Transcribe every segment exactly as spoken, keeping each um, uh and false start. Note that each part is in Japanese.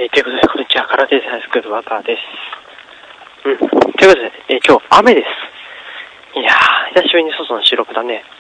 えー、ということで、こんにちは、空手サイスクールワーカーです。うん。ということで、えー、今日、雨です。いやー、久しぶりに外の収録だね。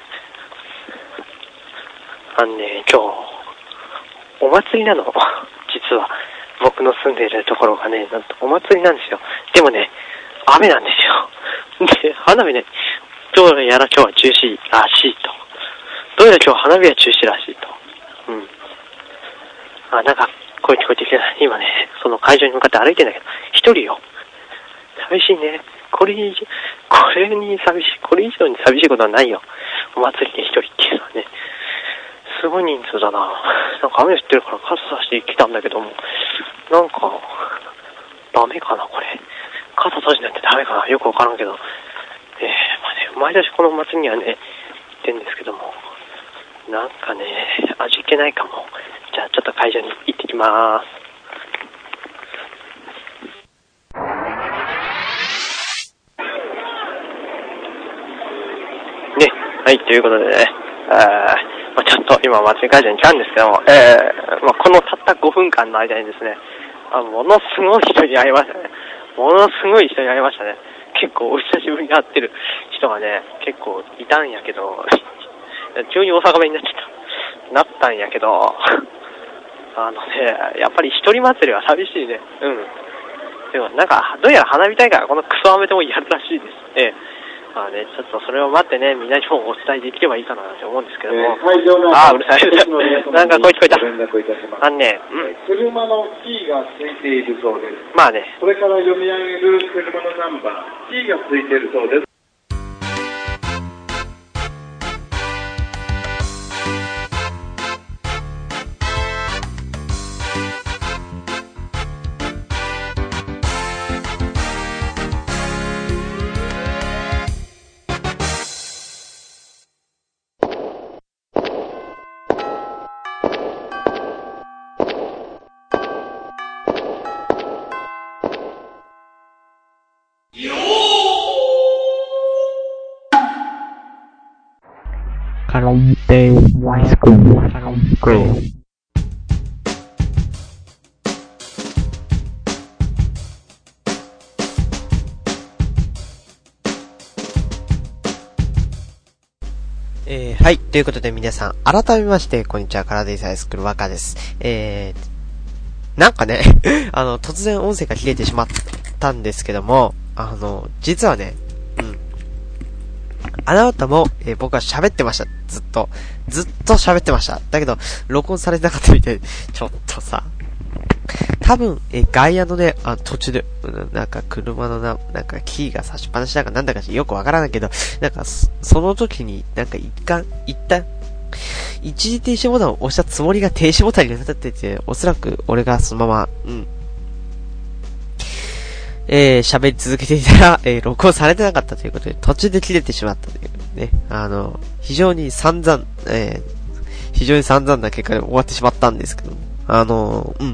あのね、今日、お祭りなの。実は、僕の住んでいるところがね、なんとお祭りなんですよ。でもね、雨なんですよ。で、花火ね、どうやら今日は中止らしいと。どうやら今日花火は中止らしいと。うん。あ、なんか、声聞こえてきてない。今ね、その会場に向かって歩いてんだけど、一人よ。寂しいね。これ以上、これに寂しい、これ以上に寂しいことはないよ。お祭りで一人っていうのはね。すごい人数だな。なんか雨降ってるから傘さして来たんだけども、なんか、ダメかな、これ。傘閉じないとダメかな。よくわからんけど。えー、まあね、毎年このお祭りにはね、行ってんですけども、なんかね、味気ないかも。じゃあちょっと会場に行ってきまーす。ね、はい、ということでね、あまあ、ちょっと今祭り会場に来たんですけども、えー、まあ、このたったごふんかんの間にですね、あものすごい人に会いましたね。ものすごい人に会いましたね。結構お久しぶりに会ってる人がね、結構いたんやけど、急に大阪弁になっちゃった。なったんやけど、あのね、やっぱり一人祭りは寂しいね。うん。でもなんか、どうやら花火大会はこのクソ雨でもやるらしいです。ええ。まあね、ちょっとそれを待ってね、みんなにもお伝えできればいいかなって思うんですけども。 えー、会場のああ、うるさい。なんか声聞こえた。 連絡いたします。 あのね、うん。 車のキーがついているそうです。 まあね。 これから読み上げる車のナンバー、キーがついているそうです。 カラオケハイスクールカラオケえー、はい。ということで皆さん、改めまして、こんにちは。カラデイサイスクールワカです。えー、なんかね、あの、突然音声が切れてしまったんですけども、あの、実はね、うん。あなたも、えー、僕は喋ってました。ずっと。ずっと喋ってました。だけど、録音されてなかったみたいで、ちょっとさ、多分、えー、外野のね、あ、途中で、なんか車のな、なんかキーが差しっぱなしだかなんだかよくわからないけど、なんかそ、その時に、なんか一回、一旦、一時停止ボタンを押したつもりが停止ボタンになってて、おそらく俺がそのまま、うん。えー、喋り続けていたら、えー、録音されてなかったということで、途中で切れてしまったというね。あの、非常に散々、えー、非常に散々な結果で終わってしまったんですけども、あの、うん。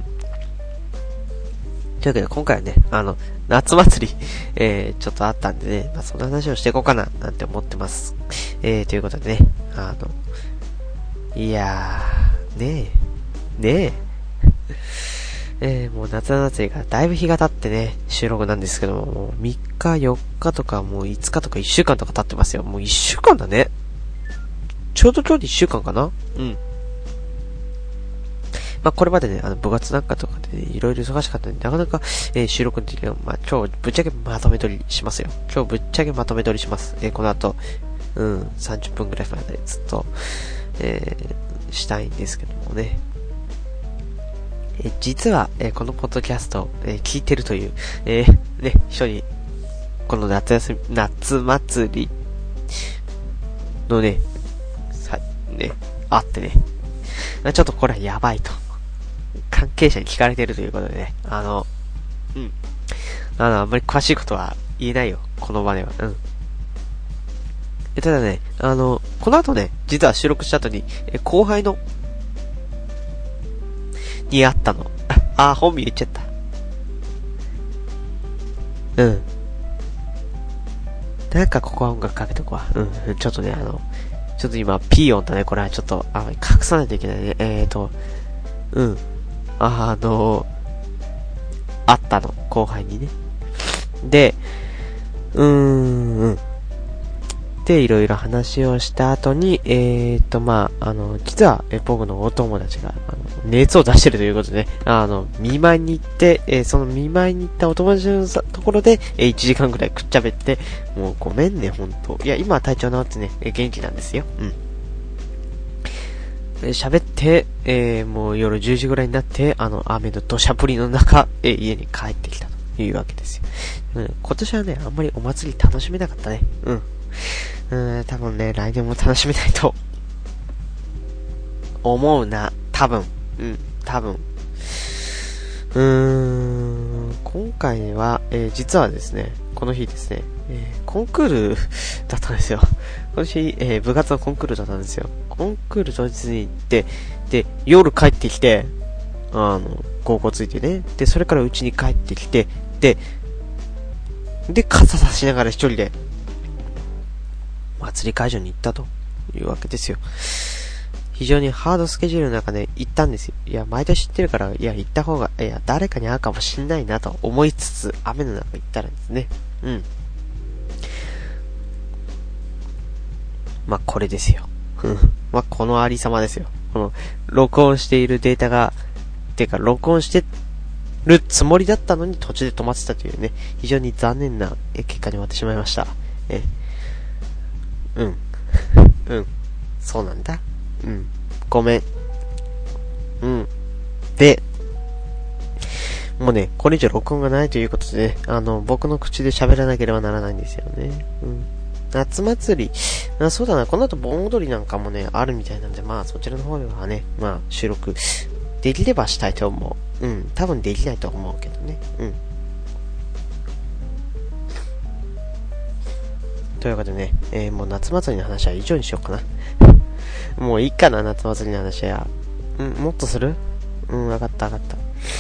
というわけで今回はね、あの、夏祭り、えー、ちょっとあったんでね、まあ、そんな話をしていこうかな、なんて思ってます。えー、ということでね、あの、いやー、ねえ、ねえ、えー、もう夏祭りがだいぶ日が経ってね、収録なんですけども、もうみっか、よっかとか、もういつかとかいっしゅうかんとか経ってますよ。もういっしゅうかんだね。ちょうど今日でいっしゅうかんかな？うん。まあ、これまでね、あの、部活なんかとかで、ね、いろいろ忙しかったんで、なかなか、えー、収録できるのまあ、今日、ぶっちゃけまとめ撮りしますよ。今日、ぶっちゃけまとめ撮りします。えー、この後、うん、さんじゅっぷんくらいまでずっと、えー、したいんですけどもね。えー、実は、えー、このポッドキャスト、えー、聞いてるという、えー、ね、人に、この夏休み、夏祭りのね、さ、ね、あってね、ちょっとこれはやばいと。関係者に聞かれてるということでね、あの、うん。あの、あんまり詳しいことは言えないよ、この場では。うん。え、ただね、あの、この後ね、実は収録した後に、え、後輩の、に会ったの。あ、本名言っちゃった。うん。なんかここは音楽かけとくわ。うん、ちょっとね、あの、ちょっと今、ピー音だね、これはちょっと、あ、隠さないといけないね。えーと、うん。あの、 あったの、後輩にね。で、うーん、で、いろいろ話をした後に、えーと、まあ、あの、実は、え僕のお友達が、あの、熱を出してるということでね、あの、見舞いに行って、えー、その見舞いに行ったお友達のところで、えー、いちじかんくらいくっちゃべって、もうごめんね、ほんと。いや、今は体調治ってね、えー、元気なんですよ。うん。喋って、えー、もう夜じゅうじぐらいになって、あの、雨の土砂降りの中、えー、家に帰ってきたというわけですよ。うん、今年はね、あんまりお祭り楽しめなかったね。うん。うん、多分ね、来年も楽しめないと、思うな。多分。うん、多分。うーん、今回は、えー、実はですね、この日ですね、えー、コンクールだったんですよ。今年、えー、部活のコンクールだったんですよ。コンクール当日に行って、で、夜帰ってきて、あの、高校ついてね。で、それから家に帰ってきて、で、で、傘差しながら一人で、祭り会場に行ったというわけですよ。非常にハードスケジュールの中で行ったんですよ。いや、毎年知ってるから、いや、行った方が、いや、誰かに会うかもしんないなと思いつつ、雨の中行ったらですね。うん。まあ、これですよ。まあ、このありさまですよ。この、録音しているデータが、てか、録音してるつもりだったのに途中で止まってたというね、非常に残念な結果に終わってしまいました。え、うん。うん。そうなんだ。うん。ごめん。うん。で、もうね、これ以上録音がないということでね、あの、僕の口で喋らなければならないんですよね。うん。夏祭り、あ、そうだな、この後盆踊りなんかもね、あるみたいなんで、まあそちらの方ではね、まあ収録できればしたいと思う。うん、多分できないと思うけどね。うん。というわけでね、えー、もう夏祭りの話は以上にしようかな。もういいかな、夏祭りの話は。うん、もっとする？うん、わかったわかった。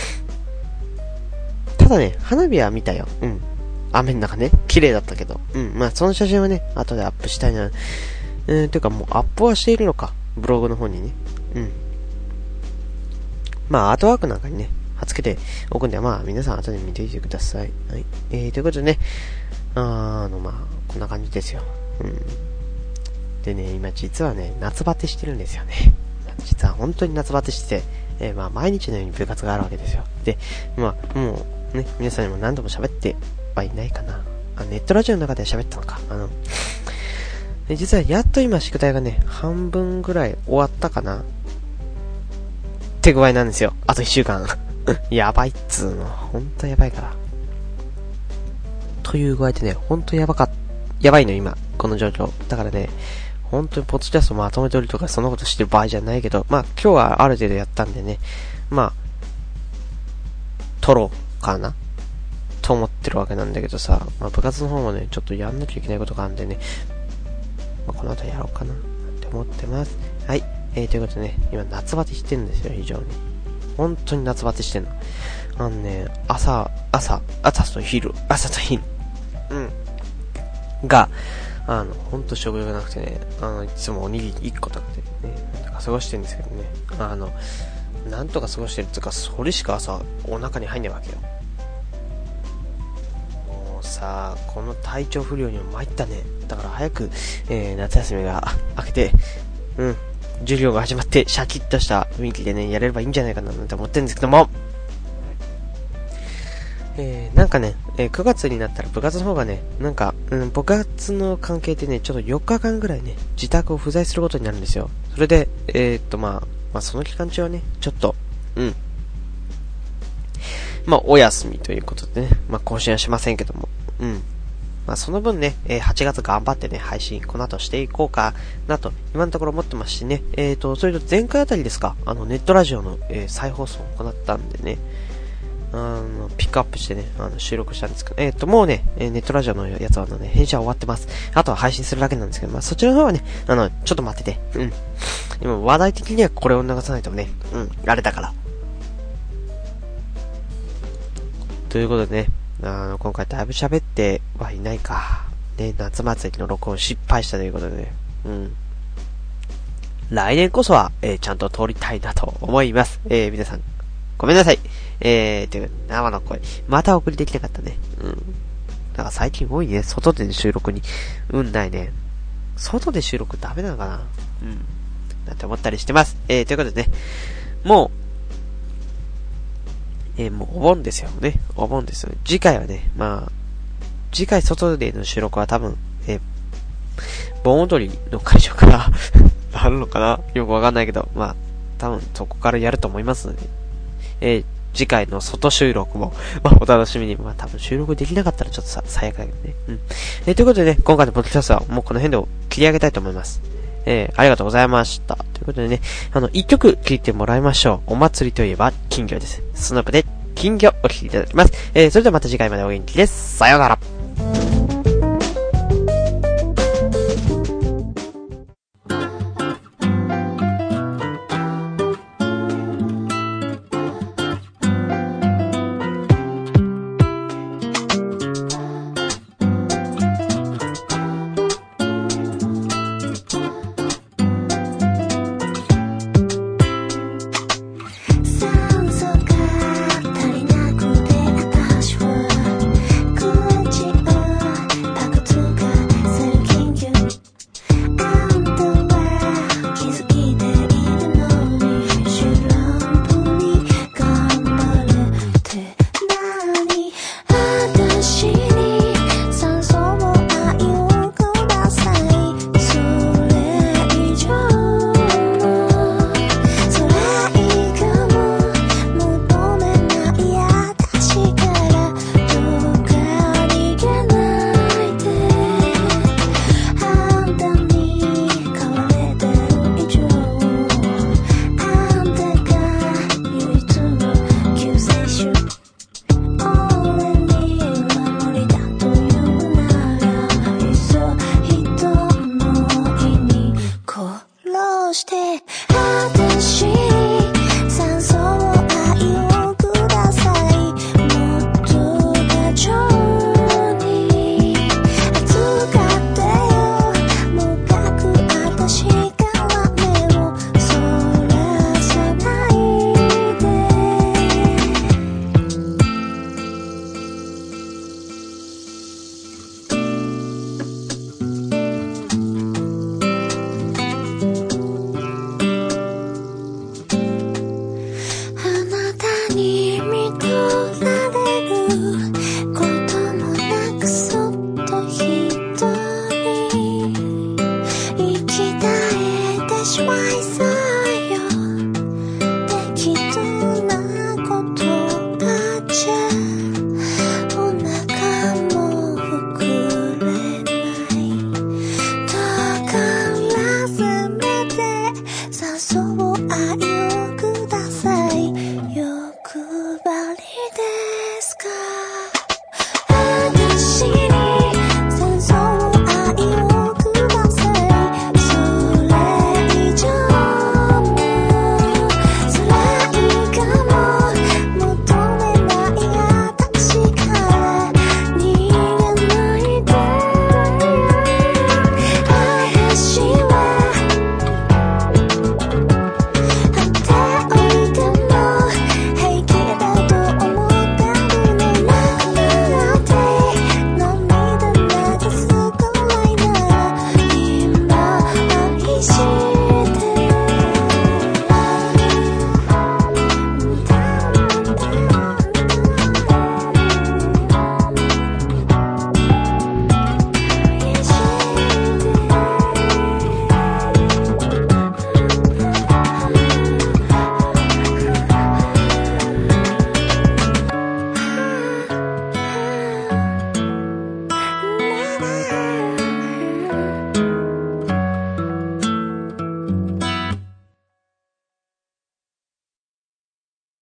ただね、花火は見たよ。うん。雨の中ね、綺麗だったけど。うん、まあその写真はね、後でアップしたいな。えー、ていうかもうアップはしているのか。ブログの方にね。うん。まあアートワークなんかにね、貼っつけておくんで、まあ皆さん後で見ていてください。はい。えー、ということでね、あ, あの、まあこんな感じですよ。うん。でね、今実はね、夏バテしてるんですよね。実は本当に夏バテしてて、えー、まあ毎日のように部活があるわけですよ。で、まあもうね、皆さんにも何度も喋ってはいないかな。あ、ネットラジオの中で喋ったのか。あの、で実はやっと今宿題がね、半分ぐらい終わったかな。って具合なんですよ。あと一週間。やばいっつーの。ほんとやばいから。という具合でね、ほんとやばかっ、やばいの今、この状況。だからね、本当にポッドキャストまとめ撮りとかそんなことしてる場合じゃないけど、まあ今日はある程度やったんでね、まあ、撮ろうかなと思ってるわけなんだけどさ、まあ部活の方もね、ちょっとやんなきゃいけないことがあるんでね、まあこの後やろうかなって思ってます。はい、えー、ということでね、今夏バテしてるんですよ、非常に。本当に夏バテしてんの。あのね、朝、朝、朝と昼、朝と昼、うん。が、あの、ほんと食欲がなくてね、あの、いつもおにぎりいっこ食べてね、なんか過ごしてるんですけどね、あの、なんとか過ごしてるっていうか、それしか朝、お腹に入んないわけよ。もうさ、この体調不良にも参ったね。だから早く、えー、夏休みが明けて、うん、授業が始まって、シャキッとした雰囲気でね、やれればいいんじゃないかななんて思ってるんですけども、えー、なんかね、えー、くがつになったら部活の方がね、なんか、うん、部活の関係でね、ちょっとよっかかんぐらいね、自宅を不在することになるんですよ。それで、えー、っと、まあ、まあ、その期間中はね、ちょっと、うん。まあ、お休みということでね、まあ、更新はしませんけども、うん。まあ、その分ね、えー、はちがつ頑張ってね、配信、この後していこうかなと、今のところ思ってますしね、えーと、それと前回あたりですか、あの、ネットラジオの、えー、再放送を行ったんでね、あの、ピックアップしてね、あの、収録したんですけど、えっと、もうね、ネットラジオのやつはあのね、編集は終わってます。あとは配信するだけなんですけど、まあ、そちらの方はね、あの、ちょっと待ってて、うん。今、話題的にはこれを流さないとね、うん、あれだから。ということでね、あの、今回だいぶ喋ってはいないか。ね、夏祭りの録音失敗したということでね、うん。来年こそは、えー、ちゃんと撮りたいなと思います。えー、皆さん、 ごめんなさい。えー、という、生の声。また送りできなかったね。うん。だから最近多いね。外での収録に。うんないね。外で収録ダメなのかなうん。なんて思ったりしてます。えー、ということでね。もう、えー、もうお盆ですよね。お盆ですよ。次回はね、まあ、次回外での収録は多分、えー、盆踊りの会場からあるのかなよくわかんないけど、まあ、多分そこからやると思いますので、えー、次回の外収録も、まあ、お楽しみに。まあ、多分収録できなかったらちょっとさ、最悪だけどね。うん。えー、ということでね、今回のポッドキャストはもうこの辺で切り上げたいと思います。えー、ありがとうございました。ということでね、あの、一曲聴いてもらいましょう。お祭りといえば、金魚です。スノープで、金魚を聴いていただきます。えー、それではまた次回までお元気です。さようなら。